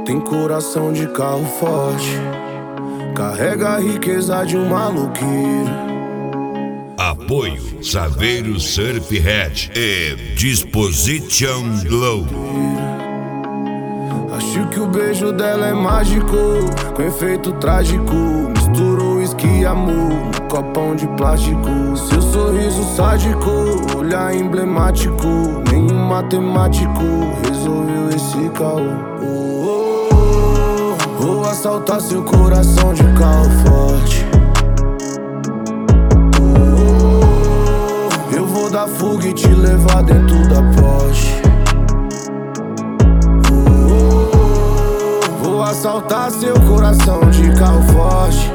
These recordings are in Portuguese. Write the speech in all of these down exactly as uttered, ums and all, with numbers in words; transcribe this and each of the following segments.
Tem coração de carro forte, carrega a riqueza de um maloqueiro. Apoio Saveiro Surf Hatch e Disposition Glow. Acho que o beijo dela é mágico, com efeito trágico. Misturou uísque e amor no copão de plástico. Seu sorriso sádico, olhar emblemático. Nenhum matemático resolveu esse caô. Oh, oh, oh, vou assaltar seu coração de carro forte. Oh, oh, eu vou dar fuga e te levar dentro da Porsche. Vou assaltar seu coração de carro forte.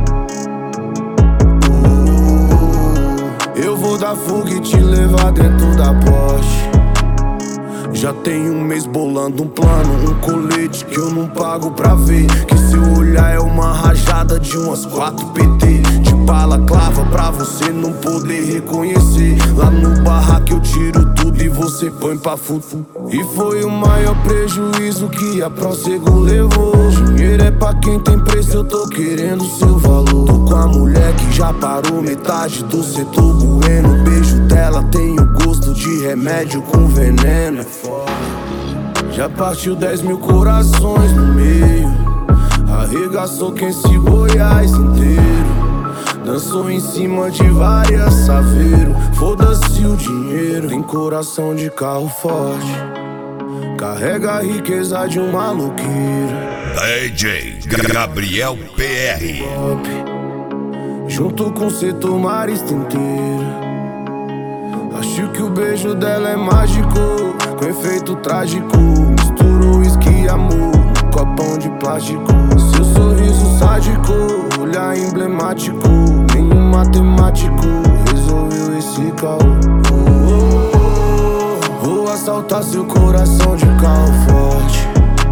uh, Eu vou dar fuga e te levar dentro da Porsche. Já tem um mês bolando um plano, um colete que eu não pago pra ver. Que seu olhar é uma rajada de umas quatro P T. De bala clava pra você não poder reconhecer. Lá no barraco eu tiro tudo e você põe pra fufu. E foi o maior prejuízo que a Prosegur levou. Dinheiro é pra quem tem preço, eu tô querendo seu valor. Tô com a mulher que já parou metade do setor bueno. O beijo dela tem o gosto de remédio com veneno. Já partiu dez mil corações no meio, arregaçou quem se Goiás inteiro. Dançou em cima de várias Saveiro, foda-se o dinheiro. Tem coração de carro forte, carrega a riqueza de um maloqueiro. D J Gabriel P R, junto com o setor marista inteiro. Acho que o beijo dela é mágico, com efeito trágico. Misturou uísque e amor no copão de plástico. Seu sorriso sádico, olhar emblemático. Nenhum matemático resolveu esse caô. oh, oh, oh, Vou assaltar seu coração de carro forte.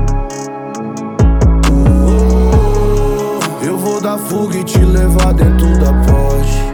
oh, oh, Eu vou dar fuga e te levar dentro da Porsche.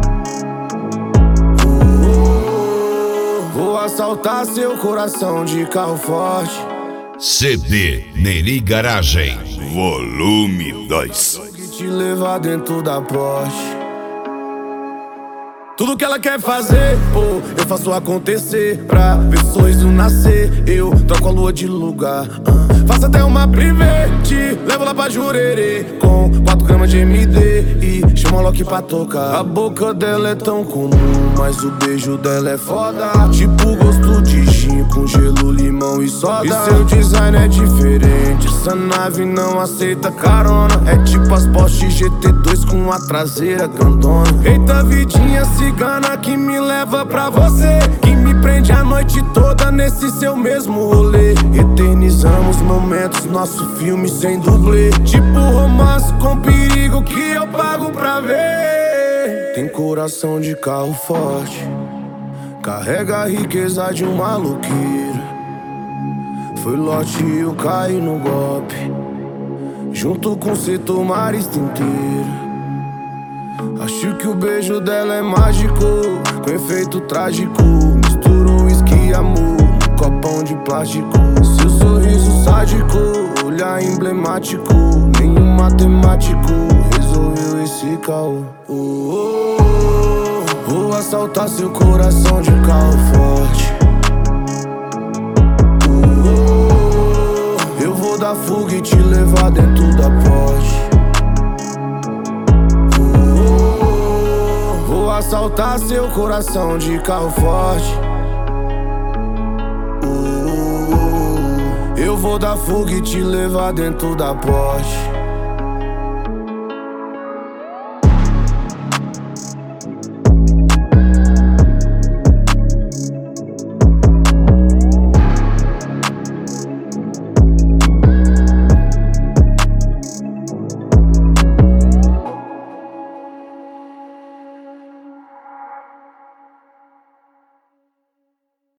Vou assaltar seu coração de carro forte. C D Neri Garagem, volume dois. Vou te levar dentro da Porsche. Tudo que ela quer fazer, pô, eu faço acontecer. Pra ver sorriso nascer, eu troco a lua de lugar. uh. Faço até uma private, levo lá pra Jurerê, com quatro gramas de M D e chama o Loki pra tocar. A boca dela é tão comum, mas o beijo dela é foda. Tipo gosto de gin com gelo, limão e soda. E seu design é diferente, essa nave não aceita carona. É tipo as Porsche G T dois com a traseira grandona. Eita vidinha cigana que me leva pra você, que me prende a noite toda nesse seu mesmo rolê. Eternizamos momentos, nosso filme sem dublê. Tipo romance com perigo que eu pago pra ver. Tem coração de carro forte, carrega a riqueza de um maloqueiro. Foi lote e eu caí no golpe, junto com o setor marista inteiro. Acho que o beijo dela é mágico, com efeito trágico. Misturou uísque e amor no copão de plástico. Seu sorriso sádico, olhar emblemático. Nenhum matemático resolveu esse caô. oh, oh, oh, Vou assaltar seu coração de carro forte. oh, oh, Eu vou dar fuga e te levar dentro da Porsche. Vou assaltar seu coração de carro forte. uh, Eu vou dar fuga e te levar dentro da Porsche.